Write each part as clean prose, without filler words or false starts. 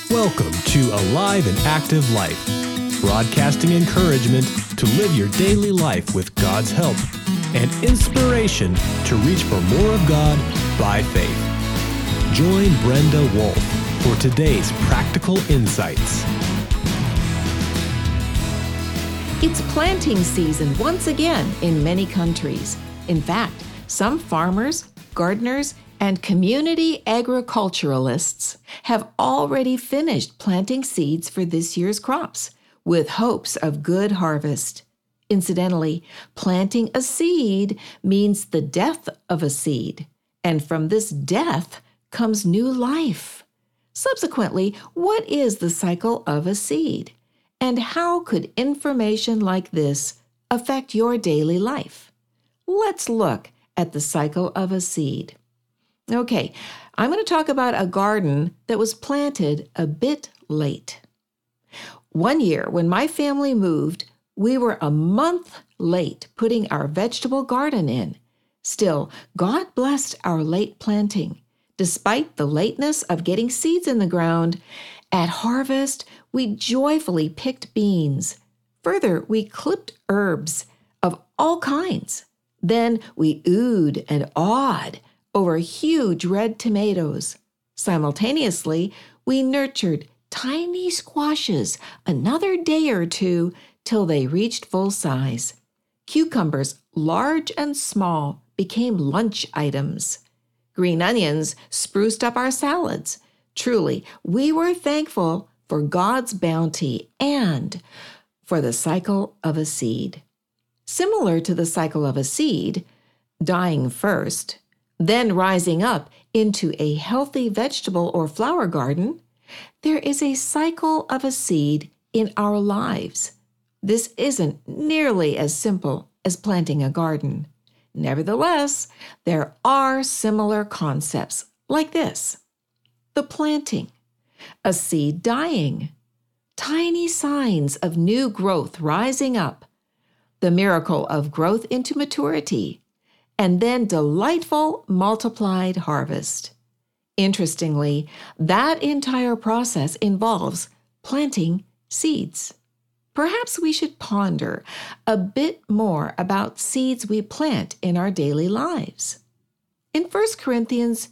Welcome to Alive and Active Life, broadcasting encouragement to live your daily life with God's help and inspiration to reach for more of God by faith. Join Brenda Wolf for today's practical insights. It's planting season once again in many countries. In fact, some farmers, gardeners, and community agriculturalists have already finished planting seeds for this year's crops with hopes of good harvest. Incidentally, planting a seed means the death of a seed, and from this death comes new life. Subsequently, what is the cycle of a seed? And how could information like this affect your daily life? Let's look at the cycle of a seed. Okay, I'm going to talk about a garden that was planted a bit late. One year, when my family moved, we were a month late putting our vegetable garden in. Still, God blessed our late planting. Despite the lateness of getting seeds in the ground, at harvest, we joyfully picked beans. Further, we clipped herbs of all kinds. Then we oohed and awed over huge red tomatoes. Simultaneously, we nurtured tiny squashes another day or two till they reached full size. Cucumbers, large and small, became lunch items. Green onions spruced up our salads. Truly, we were thankful for God's bounty and for the cycle of a seed. Similar to the cycle of a seed, dying first, then rising up into a healthy vegetable or flower garden, there is a cycle of a seed in our lives. This isn't nearly as simple as planting a garden. Nevertheless, there are similar concepts like this: the planting, a seed dying, tiny signs of new growth rising up, the miracle of growth into maturity, and then delightful multiplied harvest. Interestingly, that entire process involves planting seeds. Perhaps we should ponder a bit more about seeds we plant in our daily lives. In 1 Corinthians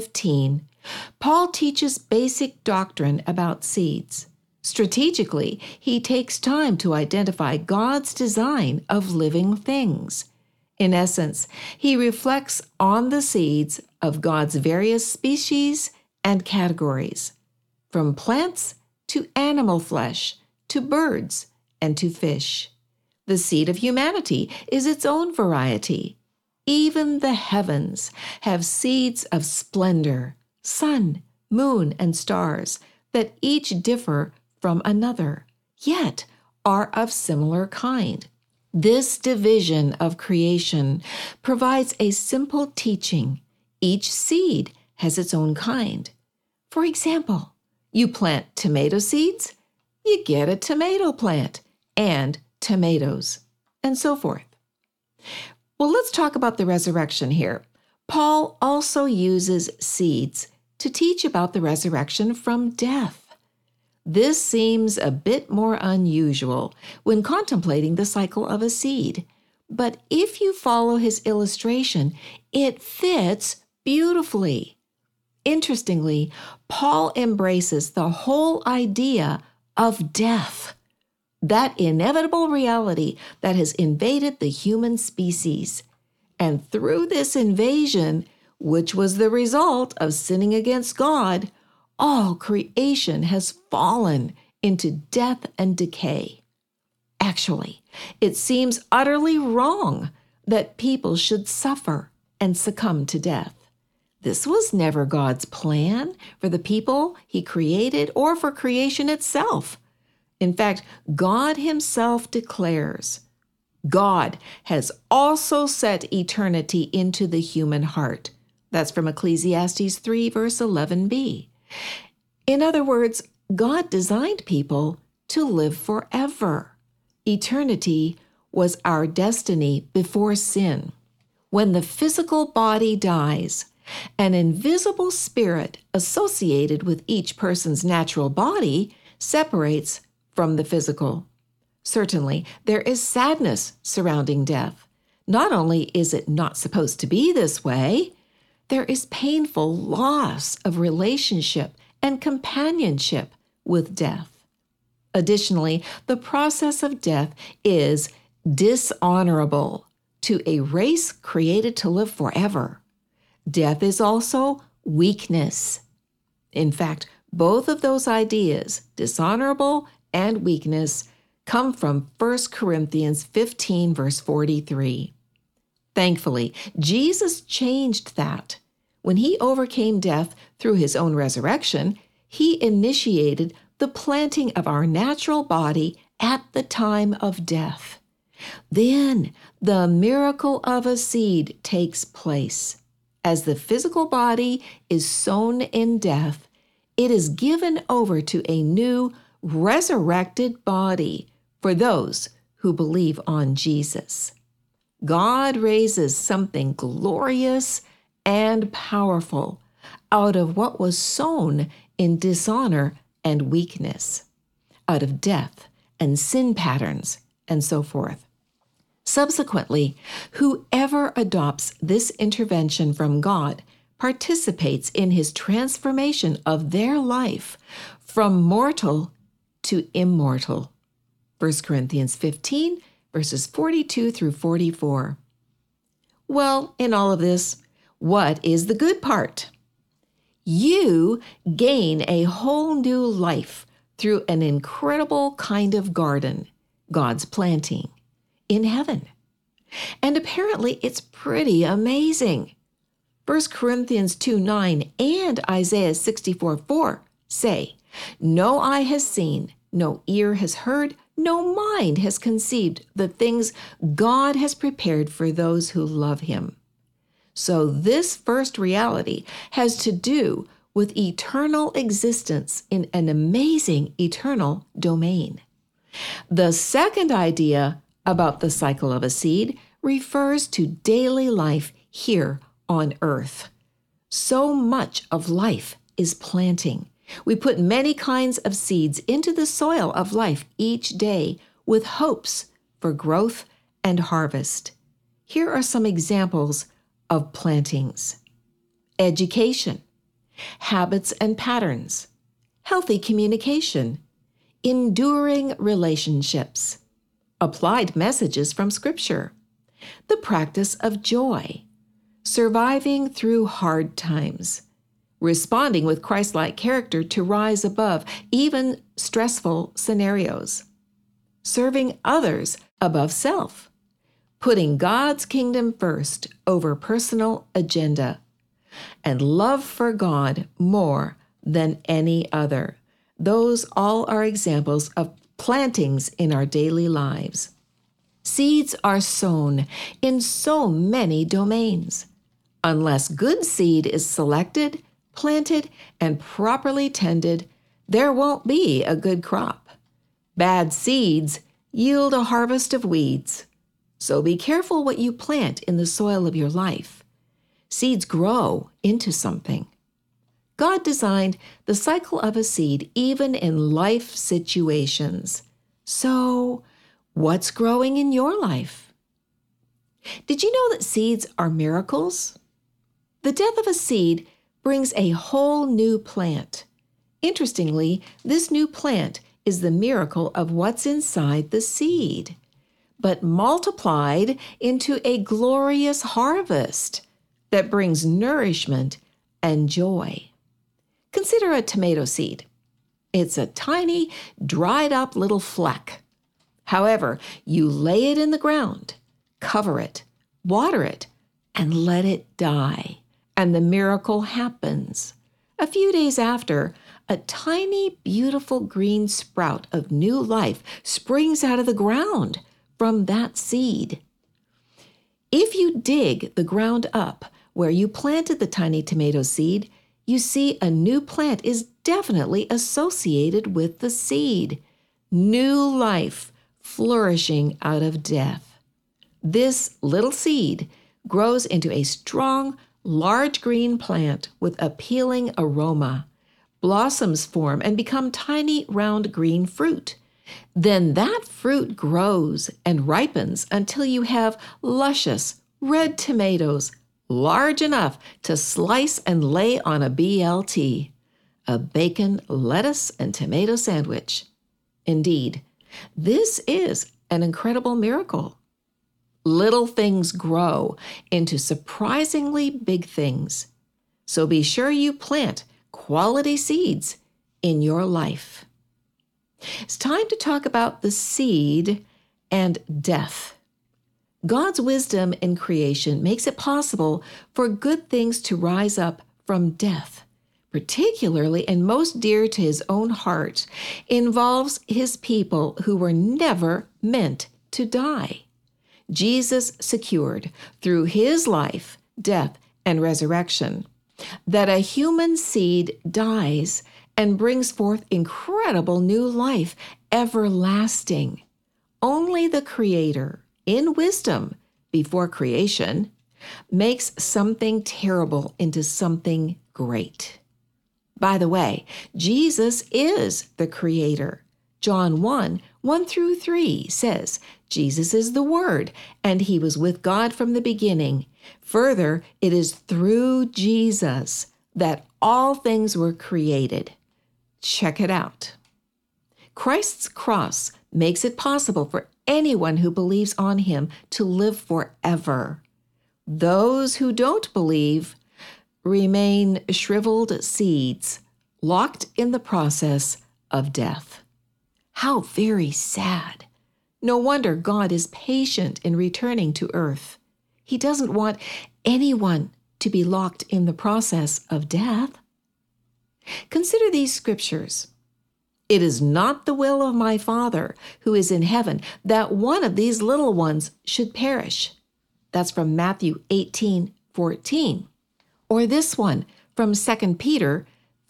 15, Paul teaches basic doctrine about seeds. Strategically, he takes time to identify God's design of living things. In essence, he reflects on the seeds of God's various species and categories, from plants to animal flesh, to birds, and to fish. The seed of humanity is its own variety. Even the heavens have seeds of splendor, sun, moon, and stars that each differ from another, yet are of similar kind. This division of creation provides a simple teaching. Each seed has its own kind. For example, you plant tomato seeds, you get a tomato plant and tomatoes, and so forth. Well, let's talk about the resurrection here. Paul also uses seeds to teach about the resurrection from death. This seems a bit more unusual when contemplating the cycle of a seed, but if you follow his illustration, it fits beautifully. Interestingly, Paul embraces the whole idea of death, that inevitable reality that has invaded the human species. And through this invasion, which was the result of sinning against God, all creation has fallen into death and decay. Actually, it seems utterly wrong that people should suffer and succumb to death. This was never God's plan for the people he created or for creation itself. In fact, God himself declares, God has also set eternity into the human heart. That's from Ecclesiastes 3, verse 11b. In other words, God designed people to live forever. Eternity was our destiny before sin. When the physical body dies, An invisible spirit associated with each person's natural body separates from the physical. Certainly, there is sadness surrounding death. Not only is it not supposed to be this way, there is painful loss of relationship and companionship with death. Additionally, the process of death is dishonorable to a race created to live forever. Death is also weakness. In fact, both of those ideas, dishonorable and weakness, come from 1 Corinthians 15, verse 43. Thankfully, Jesus changed that. When he overcame death through his own resurrection, he initiated the planting of our natural body at the time of death. Then the miracle of a seed takes place. As the physical body is sown in death, it is given over to a new resurrected body for those who believe on Jesus. God raises something glorious and powerful out of what was sown in dishonor and weakness, out of death and sin patterns, and so forth. Subsequently, whoever adopts this intervention from God participates in his transformation of their life from mortal to immortal. 1 Corinthians 15, verses 42 through 44. Well, in all of this, what is the good part? You gain a whole new life through an incredible kind of garden, God's planting, in heaven. And apparently it's pretty amazing. 1 Corinthians 2:9 and Isaiah 64:4 say, "No eye has seen, no ear has heard, no mind has conceived the things God has prepared for those who love him." So this first reality has to do with eternal existence in an amazing eternal domain. The second idea about the cycle of a seed refers to daily life here on earth. So much of life is planting. We put many kinds of seeds into the soil of life each day with hopes for growth and harvest. Here are some examples of plantings: education, habits and patterns, healthy communication, enduring relationships, applied messages from Scripture, the practice of joy, surviving through hard times, responding with Christ-like character to rise above even stressful scenarios, serving others above self, putting God's kingdom first over personal agenda, and love for God more than any other. Those all are examples of plantings in our daily lives. Seeds are sown in so many domains. Unless good seed is selected, planted, and properly tended, there won't be a good crop. Bad seeds yield a harvest of weeds. So be careful what you plant in the soil of your life. Seeds grow into something. God designed the cycle of a seed even in life situations. So, what's growing in your life? Did you know that seeds are miracles? The death of a seed brings a whole new plant. Interestingly, this new plant is the miracle of what's inside the seed, but multiplied into a glorious harvest that brings nourishment and joy. Consider a tomato seed. It's a tiny, dried-up little fleck. However, you lay it in the ground, cover it, water it, and let it die, and the miracle happens. A few days after, a tiny, beautiful green sprout of new life springs out of the ground from that seed. If you dig the ground up where you planted the tiny tomato seed, you see a new plant is definitely associated with the seed. New life flourishing out of death. This little seed grows into a strong, large green plant with appealing aroma. Blossoms form and become tiny round green fruit. Then that fruit grows and ripens until you have luscious red tomatoes, large enough to slice and lay on a BLT, a bacon, lettuce, and tomato sandwich. Indeed, this is an incredible miracle. Little things grow into surprisingly big things. So be sure you plant quality seeds in your life. It's time to talk about the seed and death. God's wisdom in creation makes it possible for good things to rise up from death, particularly and most dear to his own heart, involves his people who were never meant to die. Jesus secured through his life, death, and resurrection that a human seed dies and brings forth incredible new life, everlasting. Only the Creator, in wisdom before creation, makes something terrible into something great. By the way, Jesus is the Creator. John 1:1-3 says, Jesus is the Word, and he was with God from the beginning. Further, it is through Jesus that all things were created. Check it out. Christ's cross makes it possible for anyone who believes on him to live forever. Those who don't believe remain shriveled seeds, locked in the process of death. How very sad. No wonder God is patient in returning to earth. He doesn't want anyone to be locked in the process of death. Consider these scriptures. It is not the will of my Father who is in heaven that one of these little ones should perish. That's from Matthew 18:14. Or this one from 2 Peter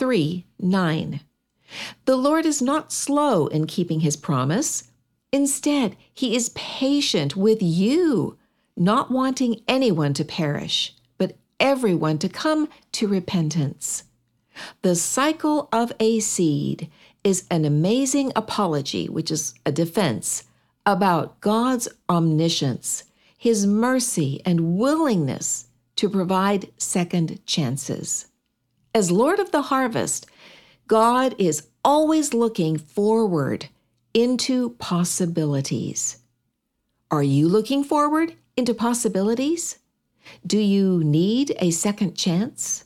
3:9. The Lord is not slow in keeping his promise. Instead, he is patient with you, not wanting anyone to perish, but everyone to come to repentance. The cycle of a seed is an amazing apology, which is a defense, about God's omniscience, his mercy and willingness to provide second chances. As Lord of the harvest, God is always looking forward into possibilities. Are you looking forward into possibilities? Do you need a second chance?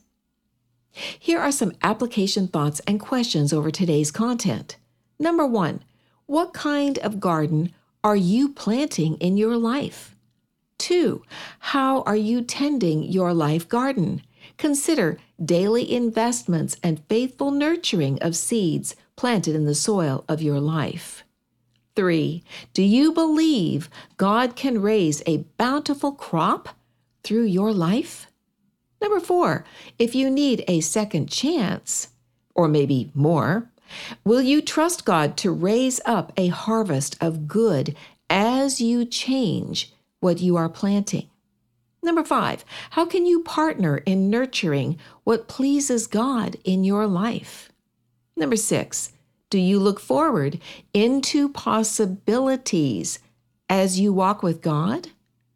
Here are some application thoughts and questions over today's content. Number 1, what kind of garden are you planting in your life? 2, how are you tending your life garden? Consider daily investments and faithful nurturing of seeds planted in the soil of your life. 3, do you believe God can raise a bountiful crop through your life? Number 4, if you need a second chance, or maybe more, will you trust God to raise up a harvest of good as you change what you are planting? Number 5, how can you partner in nurturing what pleases God in your life? Number 6, do you look forward into possibilities as you walk with God?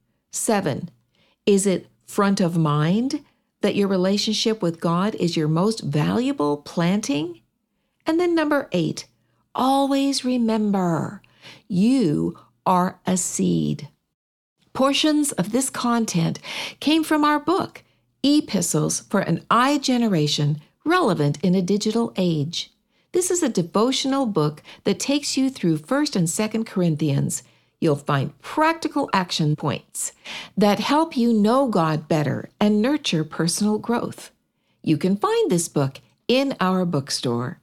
7, is it front of mind that your relationship with God is your most valuable planting? And then number 8, always remember, you are a seed. Portions of this content came from our book, Epistles for an iGeneration, Relevant in a Digital Age. This is a devotional book that takes you through 1 and 2 Corinthians. You'll find practical action points that help you know God better and nurture personal growth. You can find this book in our bookstore,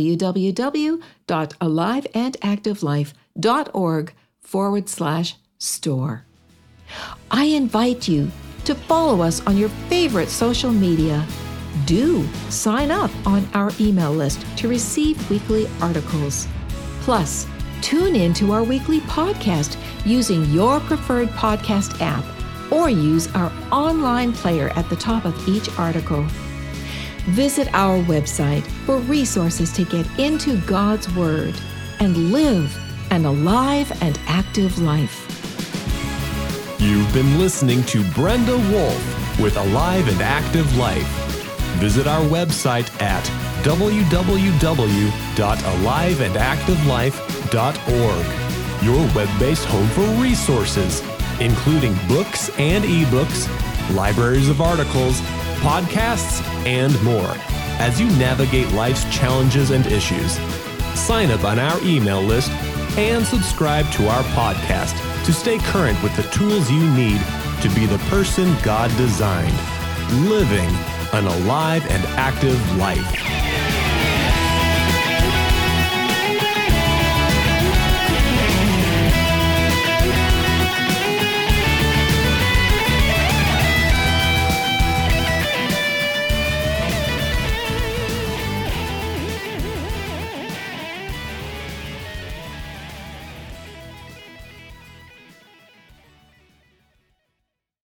www.aliveandactivelife.org/store. I invite you to follow us on your favorite social media. Do sign up on our email list to receive weekly articles. Plus, tune in to our weekly podcast using your preferred podcast app or use our online player at the top of each article. Visit our website for resources to get into God's Word and live an alive and active life. You've been listening to Brenda Wolf with Alive and Active Life. Visit our website at www.aliveandactivelife.org, your web-based home for resources, including books and ebooks, libraries of articles, podcasts, and more, as you navigate life's challenges and issues. Sign up on our email list and subscribe to our podcast to stay current with the tools you need to be the person God designed, living an alive and active life.